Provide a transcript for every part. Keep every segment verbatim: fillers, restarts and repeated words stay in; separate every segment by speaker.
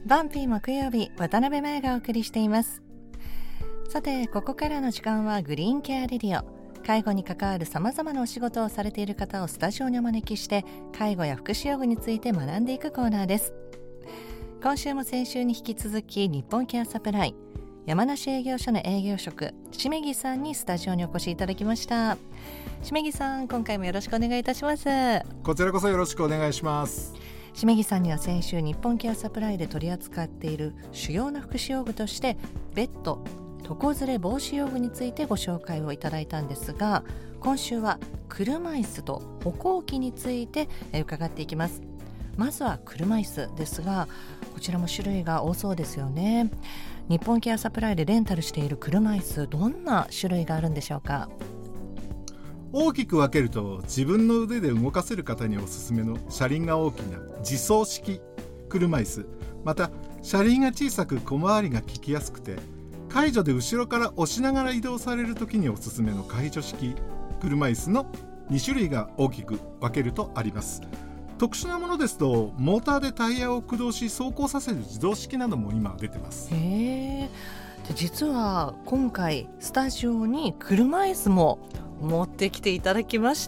Speaker 1: バンピー木曜日、渡辺麻衣がお送りしています。さて、ここからの時間はグリーンケアレディオ。介護に関わるさまざまなお仕事をされている方をスタジオにお招きして、介護や福祉用具について学んでいくコーナーです。今週も先週に引き続き、日本ケアサプライ山梨営業所の営業職、しめぎさんにスタジオにお越しいただきました。しめぎさん、今回もよろしくお願いいたします。
Speaker 2: こちらこそよろしくお願いします。
Speaker 1: しめぎさんには先週、日本ケアサプライで取り扱っている主要な福祉用具として、ベッド、床ずれ防止用具についてご紹介をいただいたんですが、今週は車椅子と歩行器について伺っていきます。まずは車椅子ですが、こちらも種類が多そうですよね。日本ケアサプライでレンタルしている車椅子、どんな種類があるんでしょうか。
Speaker 2: 大きく分けると、自分の腕で動かせる方におすすめの車輪が大きな自走式車椅子、また車輪が小さく小回りが利きやすくて、介助で後ろから押しながら移動されるときにおすすめの介助式車椅子のに種類が大きく分けるとあります。特殊なものですと、モーターでタイヤを駆動し走行させる自動式なども今出てます。
Speaker 1: へー。で、実は今回スタジオに車椅子も持ってきていただきました。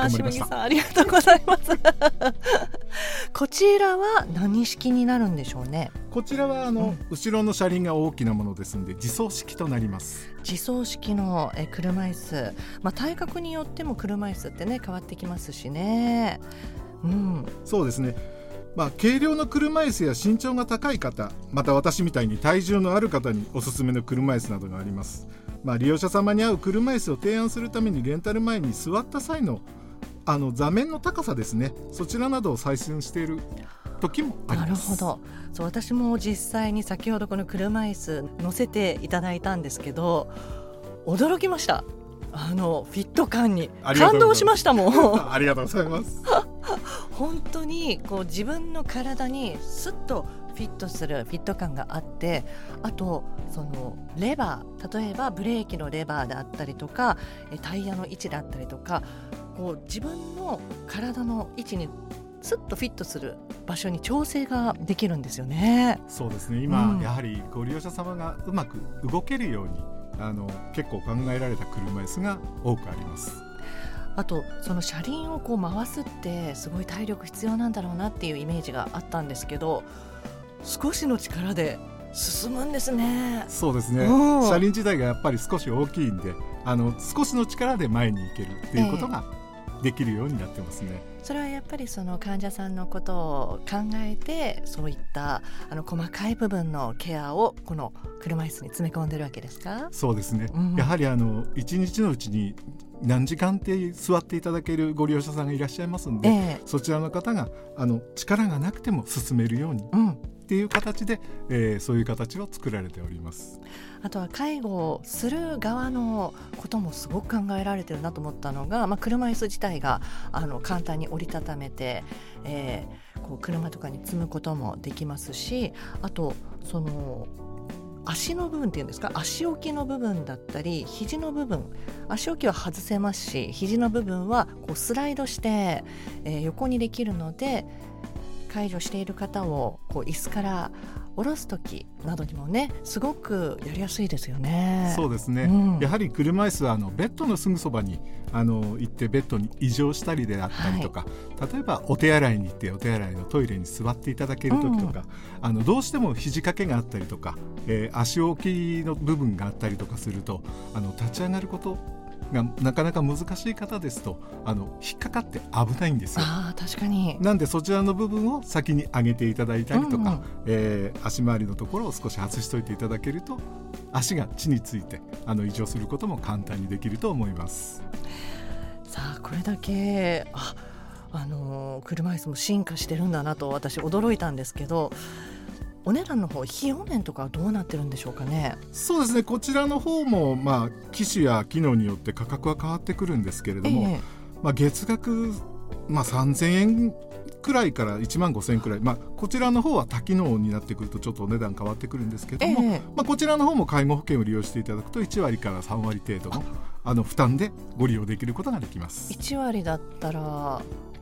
Speaker 1: しめぎさん、ありがとうございますこちらは何式になるんでしょうね。
Speaker 2: こちらはあの、うん、後ろの車輪が大きなものですので自走式となります。
Speaker 1: 自走式のえ車椅子、まあ、体格によっても車椅子ってね変わってきますしね、うん、
Speaker 2: そうですね。まあ、軽量の車椅子や身長が高い方、また私みたいに体重のある方におすすめの車椅子などがあります。まあ、利用者様に合う車椅子を提案するために、レンタル前に座った際のあの座面の高さですね、そちらなどを採寸している時もあります。
Speaker 1: なるほど。そう、私も実際に先ほどこの車椅子乗せていただいたんですけど、驚きました。あのフィット感に感動しましたもん
Speaker 2: ありがとうございます
Speaker 1: 本当にこう自分の体にスッとフィットするフィット感があって、あとそのレバー、例えばブレーキのレバーであったりとか、タイヤの位置であったりとか、こう自分の体の位置にスッとフィットする場所に調整ができるんですよね。
Speaker 2: そうですね。今、うん、やはりご利用者様がうまく動けるようにあの結構考えられた車椅子が多くあります。
Speaker 1: あとその車輪をこう回すってすごい体力必要なんだろうなっていうイメージがあったんですけど、少しの力で進むんですね。
Speaker 2: そうですね、うん、車輪自体がやっぱり少し大きいんで、あの少しの力で前に行けるっていうことができるようになってますね、
Speaker 1: えー、それはやっぱりその患者さんのことを考えて、そういったあの細かい部分のケアをこの車椅子に詰め込んでるわけですか。
Speaker 2: そうですね、うん、やはりあの一日のうちに何時間って座っていただけるご利用者さんがいらっしゃいますので、えー、そちらの方があの力がなくても進めるように、うんっていう形で、えー、そういう形を作られております。
Speaker 1: あとは介護をする側のこともすごく考えられてるなと思ったのが、まあ、車椅子自体があの簡単に折りたためて、えー、こう車とかに積むこともできますし、あとその足の部分っていうんですか、足置きの部分だったり肘の部分、足置きは外せますし、肘の部分はこうスライドして、えー、横にできるので、介助している方をこう椅子から下ろすときなどにもね、すごくやりやすいですよね。
Speaker 2: そうですね、うん、やはり車椅子はあのベッドのすぐそばにあの行ってベッドに移乗したりであったりとか、はい、例えばお手洗いに行ってお手洗いのトイレに座っていただけるときとか、うん、あのどうしても肘掛けがあったりとか、えー、足置きの部分があったりとかすると、あの立ち上がることがなかなか難しい方ですと、あの引っかかって危ないんですよ。
Speaker 1: あ、確かに。
Speaker 2: なんでそちらの部分を先に上げていただいたりとか、うんうん、えー、足回りのところを少し外しといていただけると、足が地についてあの移乗することも簡単にできると思います。
Speaker 1: さあ、これだけあ、あのー、車椅子も進化してるんだなと私驚いたんですけど、お値段の方、費用面とかはどうなってるんでしょうかね。
Speaker 2: そうですね、こちらの方も、まあ、機種や機能によって価格は変わってくるんですけれども、えーまあ、月額、まあ、さんぜんえんくらいからいちまんごせんえんくらい、まあ、こちらの方は多機能になってくるとちょっとお値段変わってくるんですけども、えーまあ、こちらの方も介護保険を利用していただくといちわりからさんわり程度のあの負担でご利用できることができます。
Speaker 1: いちわりだったら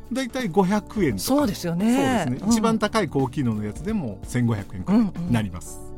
Speaker 2: だいたいごひゃくえんとか。
Speaker 1: そうですよね。
Speaker 2: そうですね、
Speaker 1: うん、
Speaker 2: 一番高い高機能のやつでもせんごひゃくえんくらいになります、
Speaker 1: うんうん、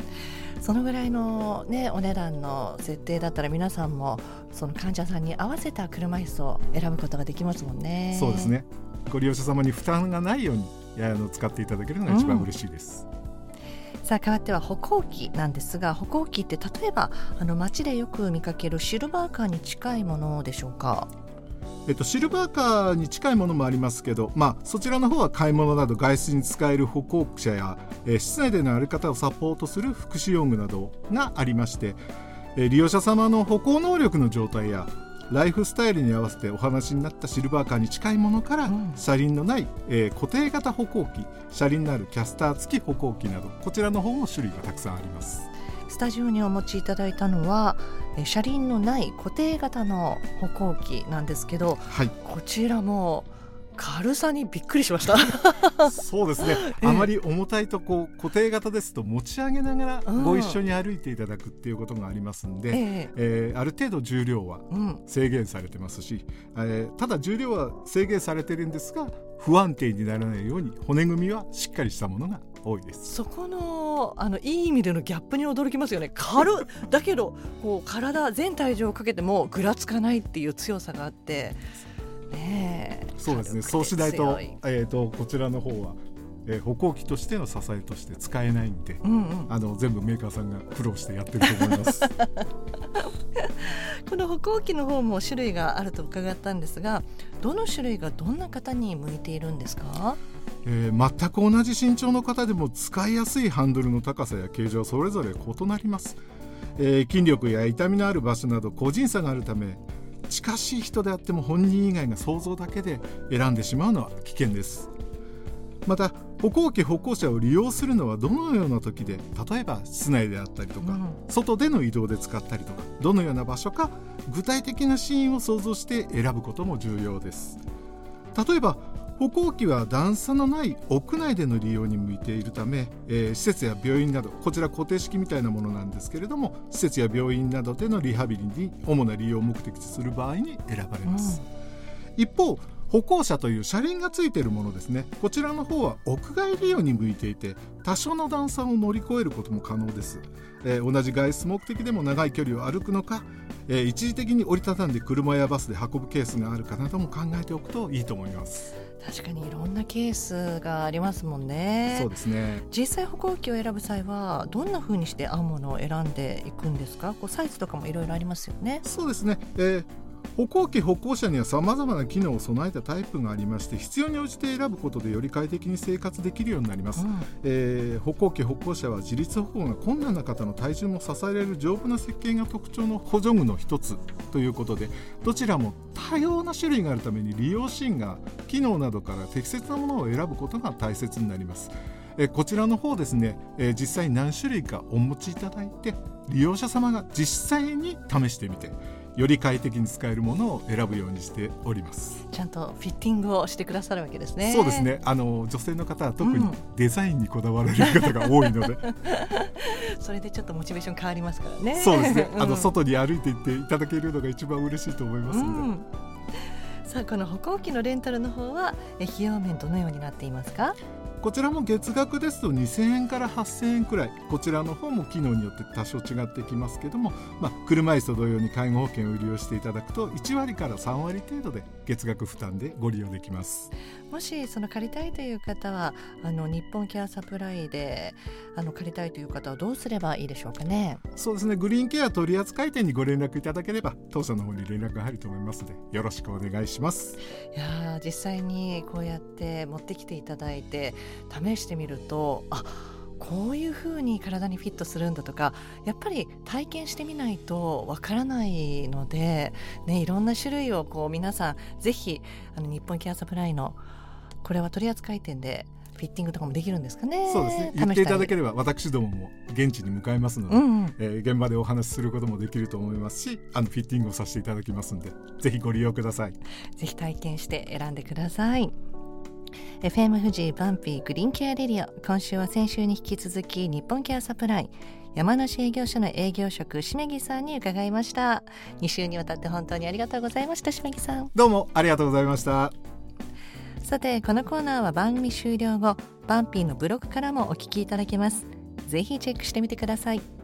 Speaker 1: そのぐらいの、ね、お値段の設定だったら皆さんもその患者さんに合わせた車椅子を選ぶことができますもんね。
Speaker 2: そうですね、ご利用者様に負担がないようにあの使っていただけるのが一番嬉しいです、
Speaker 1: うん、さあ変わっては歩行器なんですが、歩行器って例えばあの街でよく見かけるシルバーカーに近いものでしょうか。
Speaker 2: えっと、シルバーカーに近いものもありますけど、まあ、そちらの方は買い物など外出に使える歩行者や、えー、室内での歩き方をサポートする福祉用具などがありまして、えー、利用者様の歩行能力の状態やライフスタイルに合わせてお話になったシルバーカーに近いものから、うん、車輪のない、えー、固定型歩行機、車輪のあるキャスター付き歩行機など、こちらの方も種類がたくさんあります。
Speaker 1: スタジオにお持ちいただいたのは車輪のない固定型の歩行器なんですけど、はい、こちらも軽さにびっくりしました
Speaker 2: そうですね、あまり重たいとこう固定型ですと持ち上げながらご一緒に歩いていただくっていうことがありますんで、うんええー、ある程度重量は制限されてますし、うんえー、ただ重量は制限されてるんですが不安定にならないように骨組みはしっかりしたものが多いです。
Speaker 1: そこ の, あのいい意味でのギャップに驚きますよね。軽だけどこう体全体重をかけてもぐらつかないっていう強さがあって、ね、
Speaker 2: そうですね、そうしないと、えー、とこちらの方は、えー、歩行機としての支えとして使えないんで、うんうん、あの全部メーカーさんが苦労してやってると思います
Speaker 1: この歩行機の方も種類があると伺ったんですが、どの種類がどんな方に向いているんですか？
Speaker 2: えー、全く同じ身長の方でも使いやすいハンドルの高さや形状はそれぞれ異なります、えー、筋力や痛みのある場所など個人差があるため、近しい人であっても本人以外が想像だけで選んでしまうのは危険です。また歩行器歩行者を利用するのはどのような時で、例えば室内であったりとか、うん、外での移動で使ったりとか、どのような場所か具体的なシーンを想像して選ぶことも重要です。例えば歩行器は段差のない屋内での利用に向いているため、えー、施設や病院など、こちら固定式みたいなものなんですけれども、施設や病院などでのリハビリに主な利用目的とする場合に選ばれます、うん、一方歩行者という車輪がついているものですね、こちらの方は屋外利用に向いていて、多少の段差を乗り越えることも可能です、えー、同じ外出目的でも長い距離を歩くのか、えー、一時的に折りたたんで車やバスで運ぶケースがあるかなども考えておくといいと思います。
Speaker 1: 確かにいろんなケースがありますもんね。
Speaker 2: そうですね。
Speaker 1: 実際歩行器を選ぶ際はどんな風にして合うものを選んでいくんですか？こうサイズとかもいろいろありますよね。
Speaker 2: そうですね、えー歩行器歩行者にはさまざまな機能を備えたタイプがありまして、必要に応じて選ぶことでより快適に生活できるようになります、うんえー、歩行器歩行者は自立歩行が困難な方の体重も支えられる丈夫な設計が特徴の補助具の一つということで、どちらも多様な種類があるために利用シーンが機能などから適切なものを選ぶことが大切になります。えー、こちらの方ですね、えー、実際何種類かお持ちいただいて、利用者様が実際に試してみてより快適に使えるものを選ぶようにしております。
Speaker 1: ちゃんとフィッティングをしてくださるわけですね。
Speaker 2: そうですね、あの女性の方は特にデザインにこだわられる方が多いので、うん、
Speaker 1: それでちょっとモチベーション変わりますからね。
Speaker 2: そうですね、あの外に歩いていっていただけるのが一番嬉しいと思いますので、うん、
Speaker 1: さあこの歩行器のレンタルの方は費用面どのようになっていますか？
Speaker 2: こちらも月額ですとにせんえんからはっせんえんくらい、こちらの方も機能によって多少違ってきますけども、まあ、車椅子と同様に介護保険を利用していただくといちわりからさんわり程度で月額負担でご利用できます。
Speaker 1: もしその借りたいという方はあの日本ケアサプライであの借りたいという方はどうすればいいでしょうかね？
Speaker 2: そうですね、グリーンケア取扱店にご連絡いただければ当社の方に連絡が入ると思いますのでよろしくお願いします。
Speaker 1: いや実際にこうやって持ってきていただいて試してみると、あ、こういう風に体にフィットするんだとか、やっぱり体験してみないとわからないので、ね、いろんな種類をこう皆さんぜひあの日本ケアサプライのこれは取扱店でフィッティングとかもできるんですかね？
Speaker 2: そうですね、言っていただければ私どもも現地に向かいますので、うんうんえー、現場でお話しすることもできると思いますし、あのフィッティングをさせていただきますのでぜひご利用ください。
Speaker 1: ぜひ体験して選んでください。エフエム 富士バンピーグリーンケアレディオ、今週は先週に引き続き日本ケアサプライ山梨営業所の営業職しめぎさんに伺いました。に週にわたって本当にありがとうございました。しめぎさん、
Speaker 2: どうもありがとうございました。
Speaker 1: さてこのコーナーは番組終了後バンピーのブログからもお聞きいただけます。ぜひチェックしてみてください。